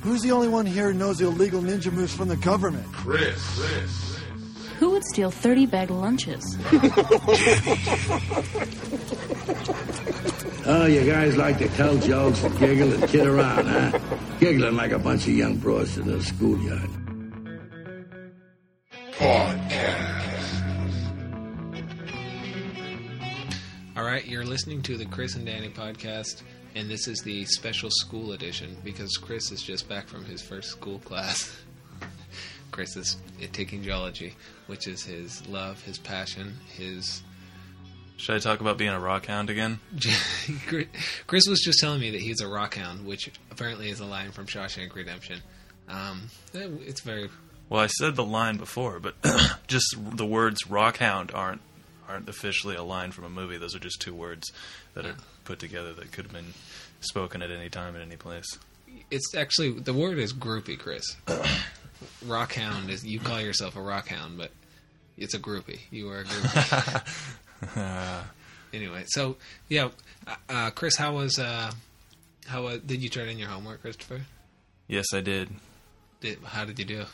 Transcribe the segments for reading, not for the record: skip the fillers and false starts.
Who's the only one here who knows the illegal ninja moves from the government? Chris. Who would steal 30 bag lunches? Oh, you guys like to tell jokes and giggle and kid around, huh? Giggling like a bunch of young bros in the schoolyard. All right, you're listening to the Chris and Danny podcast, and this is the special school edition because Chris is just back from his first school class. Chris is taking geology, which is his love, his passion, his... Should I talk about being a rock hound again? Chris was just telling me that he's a rock hound, which apparently is a line from Shawshank Redemption. It's very... Well, I said the line before, but just the words rock hound aren't officially a line from a movie. Those are just two words that are put together that could have been spoken at any time, at any place. It's actually... The word is groupie, Chris. Rock hound is... You call yourself a rock hound, but it's a groupie. You are a groupie. Anyway, so yeah, Chris, how did you turn in your homework, Christopher? Yes, I did. How did you do?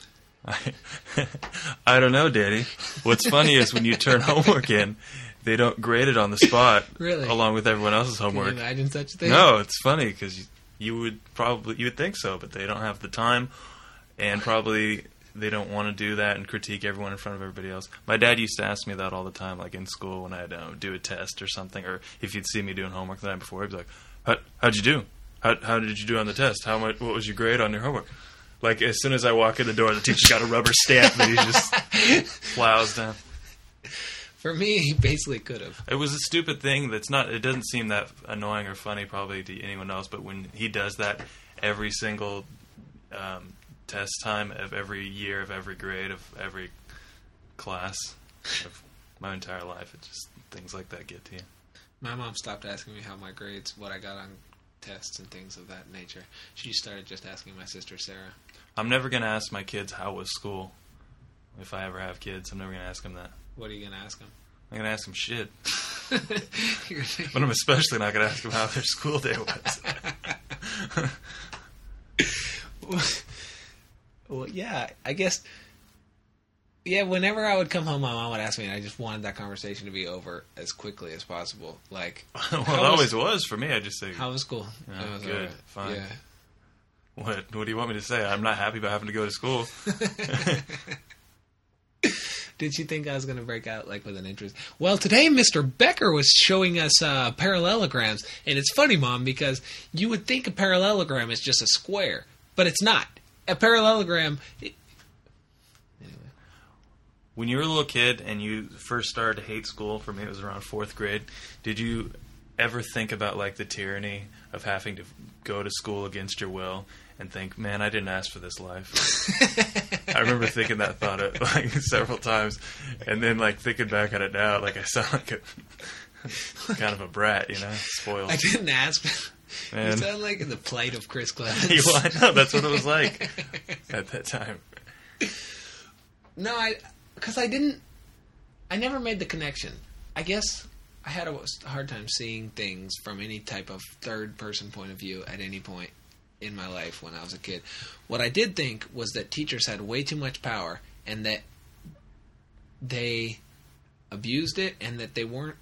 I don't know, Danny. What's funny is when you turn homework in, they don't grade it on the spot, really, along with everyone else's homework. Can you imagine such a thing? No, it's funny because you would think so, but they don't have the time, and probably they don't want to do that and critique everyone in front of everybody else. My dad used to ask me that all the time, like in school when I'd do a test or something, or if he'd see me doing homework the night before, he'd be like, "How'd you do? How did you do on the test? What was your grade on your homework?" Like as soon as I walk in the door, the teacher's got a rubber stamp that he just plows down. For me, he basically could have. It was a stupid thing. It doesn't seem that annoying or funny probably to anyone else, but when he does that every single test time of every year, of every grade, of every class of my entire life, it just things like that get to you. My mom stopped asking me how my grades, what I got on tests and things of that nature. She started just asking my sister Sarah. I'm never going to ask my kids how was school. If I ever have kids, I'm never going to ask them that. What are you going to ask them? I'm going to ask them shit. But I'm especially not going to ask them how their school day was. Well, yeah, I guess... Yeah, whenever I would come home, my mom would ask me, and I just wanted that conversation to be over as quickly as possible. Like, well, it always was for me. I just say, "How was school?" Oh, was good, fine. Yeah. What do you want me to say? I'm not happy about having to go to school. Did you think I was going to break out like with an interest? Well, today Mr. Becker was showing us parallelograms, and it's funny, Mom, because you would think a parallelogram is just a square, but it's not. A parallelogram. When you were a little kid and you first started to hate school, for me it was around 4th grade, did you ever think about like the tyranny of having to go to school against your will and think, man, I didn't ask for this life? I remember thinking that thought like several times, and then like thinking back on it now, like I sound like a kind of a brat, spoiled. I didn't ask. Man. You sound like the plight of Chris Clemens. Well, I know, that's what it was like at that time. No, because I never made the connection. I guess I had a hard time seeing things from any type of third-person point of view at any point in my life when I was a kid. What I did think was that teachers had way too much power and that they abused it and that they weren't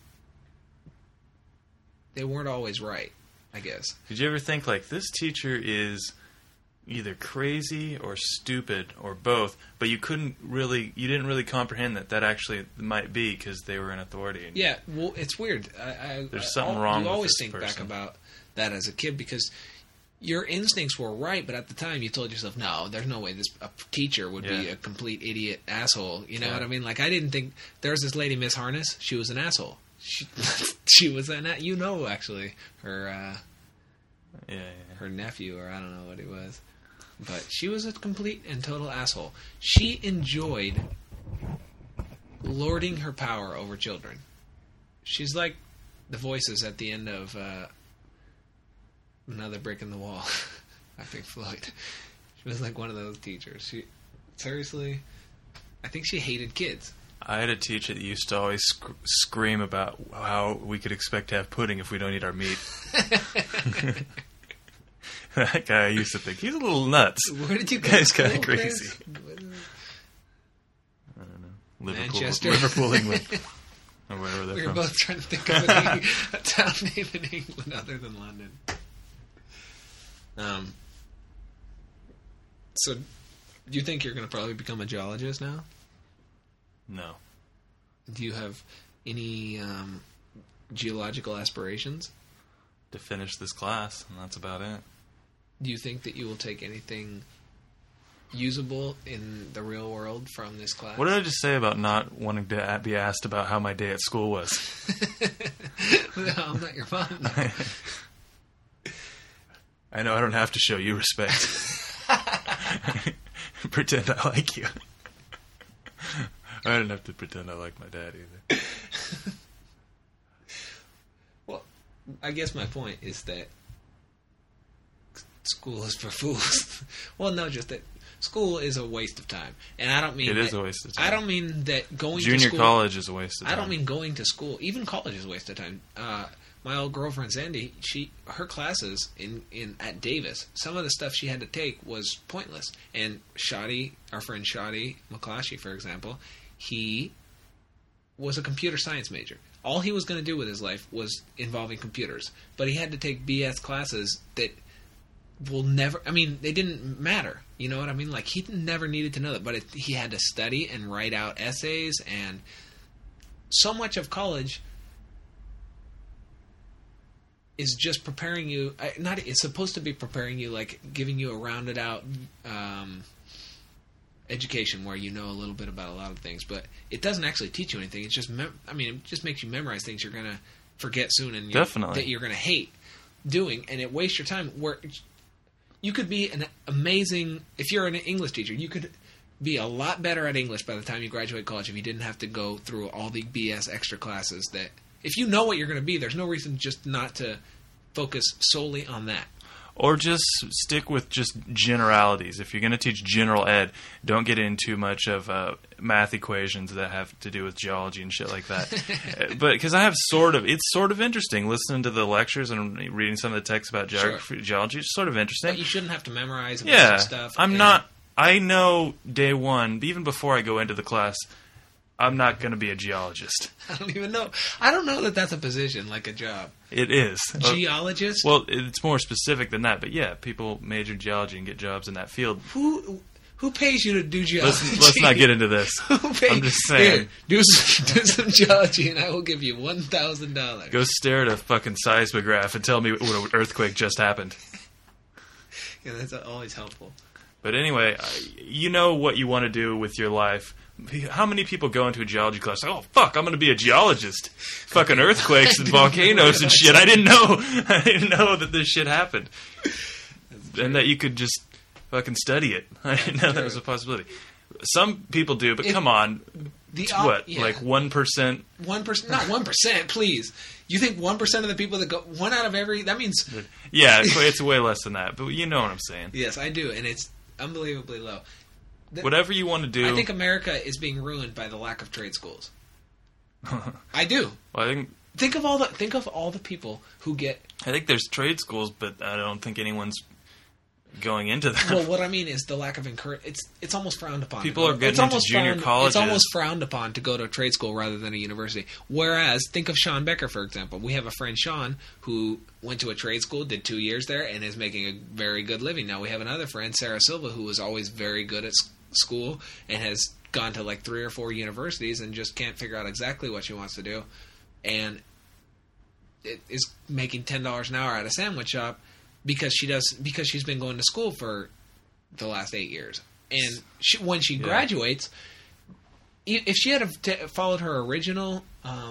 always right, I guess. Did you ever think, like, this teacher is either crazy or stupid or both, but you didn't really comprehend that actually might be because they were in authority. Yeah, well, it's weird. There's something wrong with this person. You always think back about that as a kid because your instincts were right, but at the time you told yourself, no, there's no way a teacher would be a complete idiot asshole. You know what I mean? Like, I didn't think... There was this lady, Miss Harness. She was an asshole. She was actually, her... her nephew, or I don't know what he was. But she was a complete and total asshole. She enjoyed lording her power over children. She's like the voices at the end of Another Brick in the Wall by Pink Floyd. She was like one of those teachers. Seriously, I think she hated kids. I had a teacher that used to always scream about how we could expect to have pudding if we don't eat our meat. That guy I used to think he's a little nuts. Where did you go? Guy's to kind school, of crazy. Chris? I don't know. Manchester. Liverpool, England, or wherever they're We were from. both trying to think of a town name in England other than London. So, do you think you're going to probably become a geologist now? No. Do you have any geological aspirations? To finish this class, and that's about it. Do you think that you will take anything usable in the real world from this class? What did I just say about not wanting to be asked about how my day at school was? No, I'm not your mom. I know I don't have to show you respect. Pretend I like you. I don't have to pretend I like my dad either. Well, I guess my point is that school is for fools. Well, no, just that school is a waste of time. And I don't mean... It is a waste of time. I don't mean that going to Junior school... college is a waste of time. I don't mean going to school. Even college is a waste of time. My old girlfriend Sandy, her classes at Davis, some of the stuff she had to take was pointless. And Shadi, our friend Shadi McClashy, for example, he was a computer science major. All he was going to do with his life was involving computers. But he had to take BS classes that will never... I mean, they didn't matter. You know what I mean? Like, he never needed to know that. But he had to study and write out essays. And so much of college is just preparing you... It's supposed to be preparing you, like, giving you a rounded out... education where you know a little bit about a lot of things, but it doesn't actually teach you anything. It's just, it just makes you memorize things you're going to forget soon and Definitely. that you're going to hate doing, and it wastes your time. Where you could be an amazing, if you're an English teacher, you could be a lot better at English by the time you graduate college if you didn't have to go through all the BS extra classes that, if you know what you're going to be, there's no reason just not to focus solely on that. Or just stick with just generalities. If you're going to teach general ed, don't get into too much of math equations that have to do with geology and shit like that. But because it's sort of interesting listening to the lectures and reading some of the texts about geology. It's sort of interesting. But you shouldn't have to memorize a bunch of stuff. I know day one, even before I go into the class, I'm not going to be a geologist. I don't even know. I don't know that that's a position, like a job. It is. Geologist? Well, it's more specific than that. But yeah, people major in geology and get jobs in that field. Who pays you to do geology? Let's not get into this. I'm just saying. Here, do some geology and I will give you $1,000. Go stare at a fucking seismograph and tell me what an earthquake just happened. Yeah, that's always helpful. But anyway, you know what you want to do with your life. How many people go into a geology class? Oh, fuck, I'm going to be a geologist. Fucking earthquakes and volcanoes and shit. I didn't know that this shit happened. And that you could just fucking study it. I didn't know that was a possibility. Some people do, but come on. What? Yeah. Like 1%? 1%? Not 1%, please. You think 1% of the people that go... One out of every... That means... Yeah, it's way less than that. But you know what I'm saying. Yes, I do. And it's unbelievably low. Whatever you want to do. I think America is being ruined by the lack of trade schools. I do. Well, think of all the people who get. I think there's trade schools, but I don't think anyone's going into that. Well, what I mean is the lack of encouragement. It's almost frowned upon. People are getting into junior colleges. It's almost frowned upon to go to a trade school rather than a university. Whereas, think of Sean Becker, for example. We have a friend, Sean, who went to a trade school, did 2 years there, and is making a very good living. Now, we have another friend, Sarah Silva, who was always very good at school and has gone to like 3 or 4 universities and just can't figure out exactly what she wants to do, and it is making $10 an hour at a sandwich shop because she's been going to school for the last 8 years. And when she graduates, if she had followed her original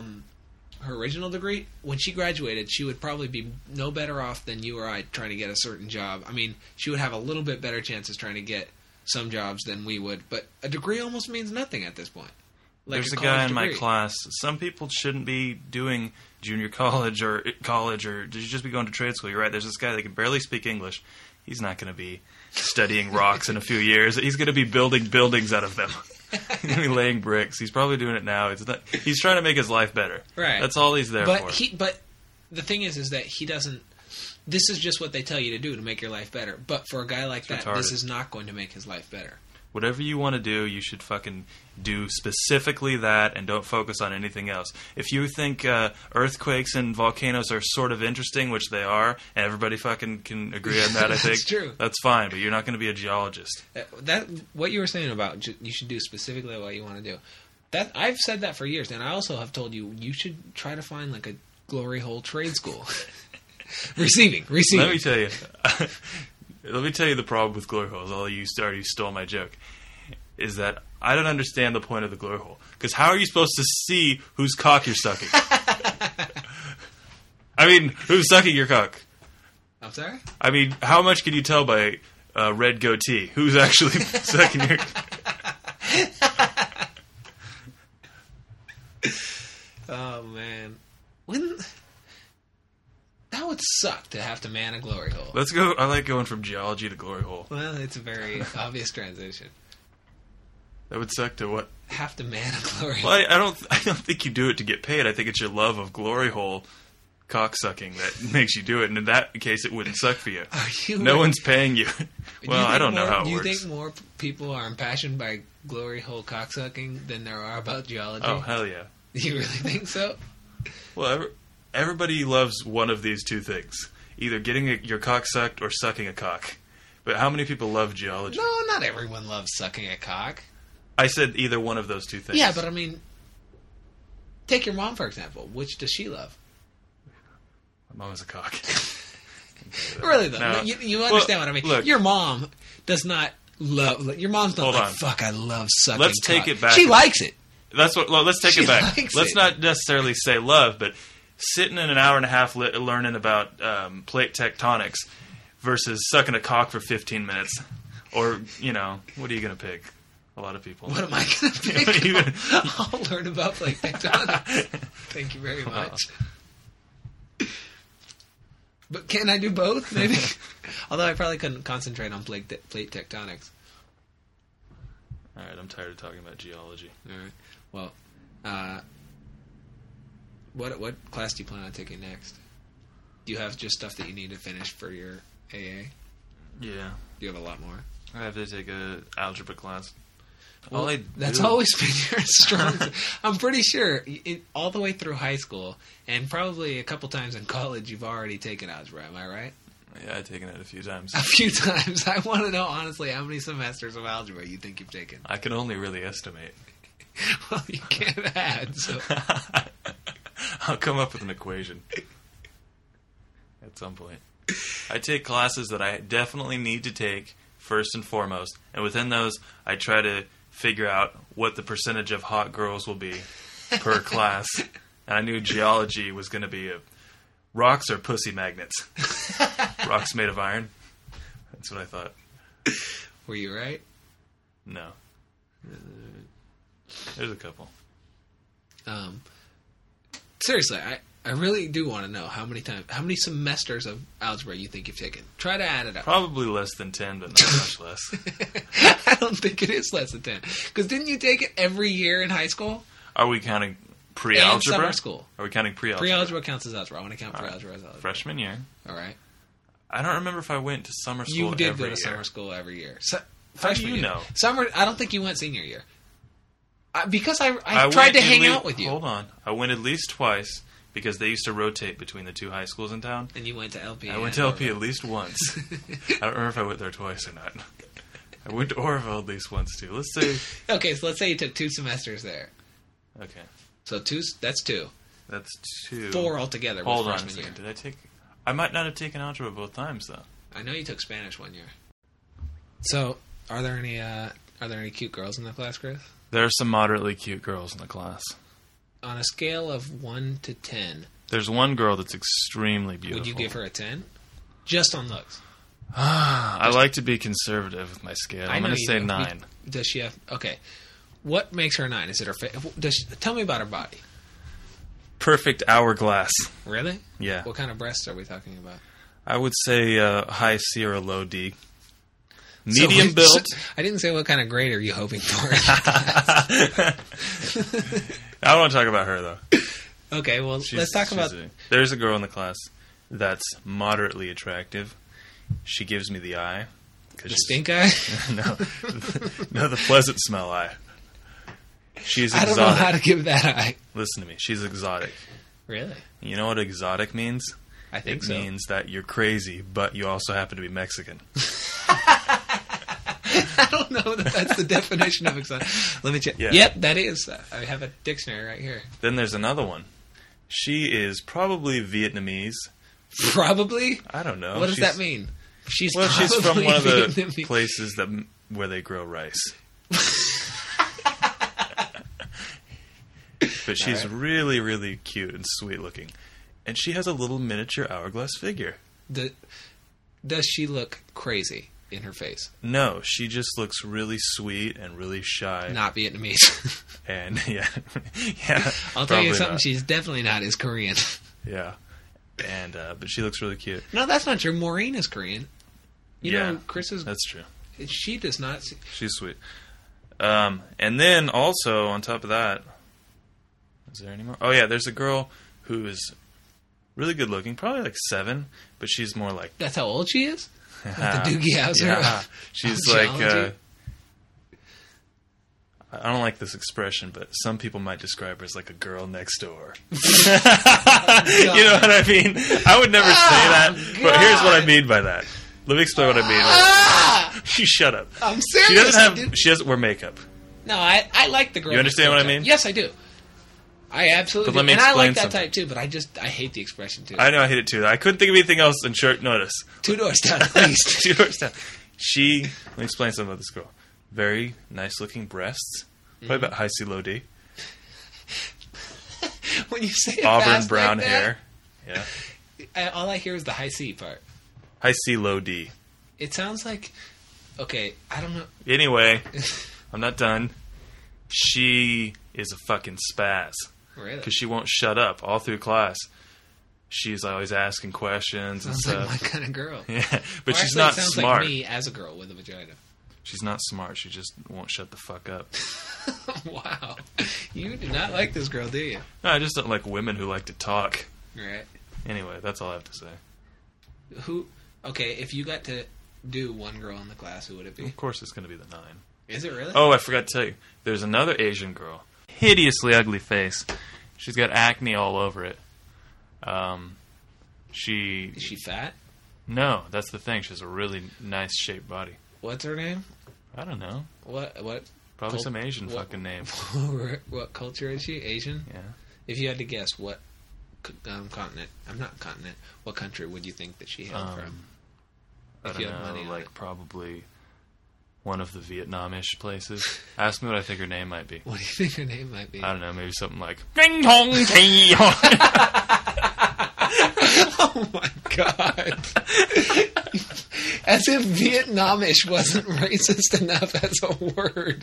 degree, when she graduated, she would probably be no better off than you or I trying to get a certain job. I mean, she would have a little bit better chances trying to get some jobs than we would, but a degree almost means nothing at this point. Like there's a guy in my class. Some people shouldn't be doing junior college or you just be going to trade school. You're right. There's this guy that can barely speak English. He's not going to be studying rocks in a few years. He's going to be building buildings out of them. He's going to be laying bricks. He's probably doing it now. He's trying to make his life better. Right. That's all he's there for. But the thing is that he doesn't. this is just what they tell you to do to make your life better. But for a guy like that, retarded. this is not going to make his life better. Whatever you want to do, you should fucking do specifically that and don't focus on anything else. If you think earthquakes and volcanoes are sort of interesting, which they are, and everybody fucking can agree on that, I think, That's true. That's fine, but you're not going to be a geologist. That what you were saying about you should do specifically what you want to do. That I've said that for years, and I also have told you should try to find like a glory hole trade school. Receiving. Let me tell you. Let me tell you the problem with glory holes. Although you already stole my joke, is that I don't understand the point of the glory hole. Because how are you supposed to see whose cock you're sucking? I mean, who's sucking your cock? I'm sorry? I mean, how much can you tell by red goatee? Who's actually sucking your... Oh, man. That would suck to have to man a glory hole. Let's go. I like going from geology to glory hole. Well, it's a very obvious transition. That would suck to what? Have to man a glory hole. Well, I don't think you do it to get paid. I think it's your love of glory hole cock sucking that makes you do it. And in that case, it wouldn't suck for you. No one's paying you. Well, I don't know how it works. Do you think more people are impassioned by glory hole cock sucking than there are about geology? Oh, hell yeah. You really think so? Well, everybody loves one of these two things. Either getting your cock sucked or sucking a cock. But how many people love geology? No, not everyone loves sucking a cock. I said either one of those two things. Yeah, but I mean, take your mom, for example. Which does she love? My mom is a cock. Really, though. No. You understand what I mean? Look, your mom does not love... Your mom's not Hold like, on. fuck, I love sucking Let's cock. take it back. She likes it. Let's take it back. Likes Let's it. not necessarily say love, but sitting in an hour and a half learning about plate tectonics versus sucking a cock for 15 minutes. Or, what are you going to pick? A lot of people. What am I going to pick? I'll learn about plate tectonics. Thank you very much. But can I do both, maybe? Although I probably couldn't concentrate on plate tectonics. All right, I'm tired of talking about geology. All right. Well, what class do you plan on taking next? Do you have just stuff that you need to finish for your AA? Yeah. Do you have a lot more? I have to take a algebra class. Well, that's always been your strong. I'm pretty sure all the way through high school and probably a couple times in college, you've already taken algebra. Am I right? Yeah, I've taken it a few times. A few times. I want to know honestly how many semesters of algebra you think you've taken. I can only really estimate. Well, you can't add, so I'll come up with an equation at some point. I take classes that I definitely need to take first and foremost, and within those, I try to figure out what the percentage of hot girls will be per class. And I knew geology was going to be rocks or pussy magnets. Rocks made of iron. That's what I thought. were you right? No. There's a couple. Seriously, I really do want to know how many semesters of algebra you think you've taken. Try to add it up. Probably less than 10, but not much less. I don't think it is less than 10. Because didn't you take it every year in high school? Are we counting pre-algebra? And summer school. Are we counting pre-algebra? Pre-algebra counts as algebra. I want to count pre-algebra as algebra. Freshman year. All right. I don't remember if I went to summer school You did every go to year. summer school every year. How do you know? Summer. I don't think you went senior year. Because I tried to hang out with you. Hold on. I went at least twice because they used to rotate between the two high schools in town. And you went to LP. I went to LP at least once. I don't remember if I went there twice or not. I went to Orville at least once too. Let's say. Okay, so let's say you took 2 semesters there. Okay. So that's 2. That's 2. 4 altogether. Hold on a freshman second. year. Did I take? I might not have taken algebra both times though. I know you took Spanish one year. So, are there any cute girls in the class, Chris? There are some moderately cute girls in the class. On a scale of 1 to 10, There's one girl that's extremely beautiful. would you give her a 10? Just on looks. I like to be conservative with my scale. I'm going to say 9. Does she have? Okay. What makes her a 9? Is it her? Tell me about her body. Perfect hourglass. Really? Yeah. What kind of breasts are we talking about? I would say high C or a low D. Medium built. I didn't say what kind of grade are you hoping for. I don't want to talk about her though. Okay, well, let's talk about. There's a girl in the class. that's moderately attractive. She gives me the eye. The stink eye? No, the pleasant smell eye. She's exotic. I don't know how to give that eye. Listen to me. She's exotic. Really? You know what exotic means? I think so. It means that you're crazy, but you also happen to be Mexican. I don't know that that's the definition of exotic. Let me check. Yeah. Yep, that is. I have a dictionary right here. Then there's another one. She is probably Vietnamese. Probably? I don't know. What does that mean? She's from one of the Vietnamese. places where they grow rice. But she's really, really cute and sweet looking. And she has a little miniature hourglass figure. Does she look crazy in her face? No, she just looks really sweet and really shy. Not Vietnamese. And, yeah. I'll tell you something, not. she's definitely not as Korean. Yeah. And, but she looks really cute. No, that's not true. Maureen is Korean. You know, Chris is... That's true. She does not... She's sweet. And then, also, on top of that... Is there any more? Oh, yeah, there's a girl who is really good looking, probably like 7, but she's more like... That's how old she is? Like the Doogie Howser? Yeah. She's like... I don't like this expression, but some people might describe her as like a girl next door. You know what I mean? I would never say that, but here's what I mean by that. Let me explain what I mean. You shut up. I'm serious. She doesn't wear makeup. No, I like the girl. You understand what I mean? Yes, I do. I absolutely do. And I like that type too, but I hate the expression too. I know, I hate it too. I couldn't think of anything else in short notice. 2 doors down, at least. 2 doors down. Let me explain something about this girl. Very nice looking breasts. Probably about high C, low D. When you say it auburn fast brown like hair. Yeah. All I hear is the high C part. High C, low D. It sounds like... Okay, I don't know. Anyway, I'm not done. She is a fucking spaz. Really? Because she won't shut up all through class. She's always asking questions and stuff. Sounds like my kind of girl. Yeah, but or she's actually, not it sounds smart. Like me as a girl with a vagina. She's not smart. She just won't shut the fuck up. Wow. You do not like this girl, do you? No, I just don't like women who like to talk. Right. Anyway, that's all I have to say. Okay, if you got to do one girl in the class, who would it be? Of course it's going to be the 9. Is it really? Oh, I forgot to tell you. There's another Asian girl. Hideously ugly face. She's got acne all over it. Is she fat? No, that's the thing. She has a really nice shaped body. What's her name? I don't know. What? Probably some Asian fucking name. What culture is she? Asian? Yeah. If you had to guess, what continent? I'm not continent. What country would you think that she hailed from? I don't know. Like probably one of the Vietnamish places. Ask me what I think her name might be. What do you think her name might be? I don't know. Maybe something like Ding Dong Ti. Oh my god. As if Vietnamish wasn't racist enough as a word.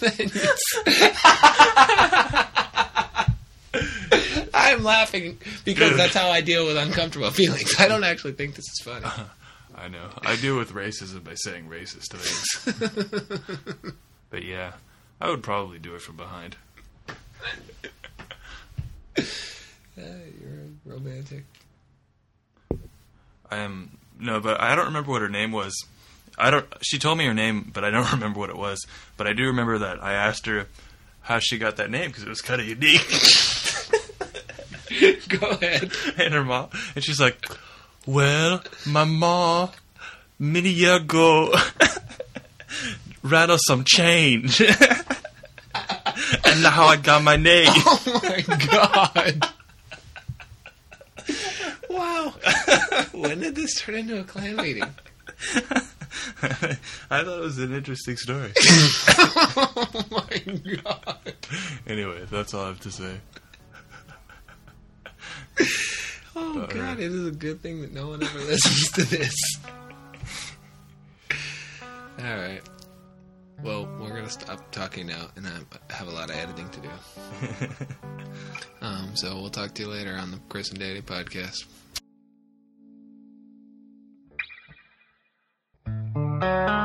I'm laughing because that's how I deal with uncomfortable feelings. I don't actually think this is funny. I know. I deal with racism by saying racist things. But yeah, I would probably do it from behind. You're romantic. I am... No, but I don't remember what her name was. She told me her name, but I don't remember what it was. But I do remember that I asked her how she got that name because it was kind of unique. Go ahead. And her mom, and she's like, "Well, my mom, many years ago, ran us some change, and that's how I got my name." Oh my god! Wow. When did this turn into a clan meeting? I thought it was an interesting story. Oh my god. Anyway, that's all I have to say. Oh god, it is a good thing that no one ever listens to this. Alright. Well, we're going to stop talking now, and I have a lot of editing to do. So we'll talk to you later on the Chris and Daddy podcast.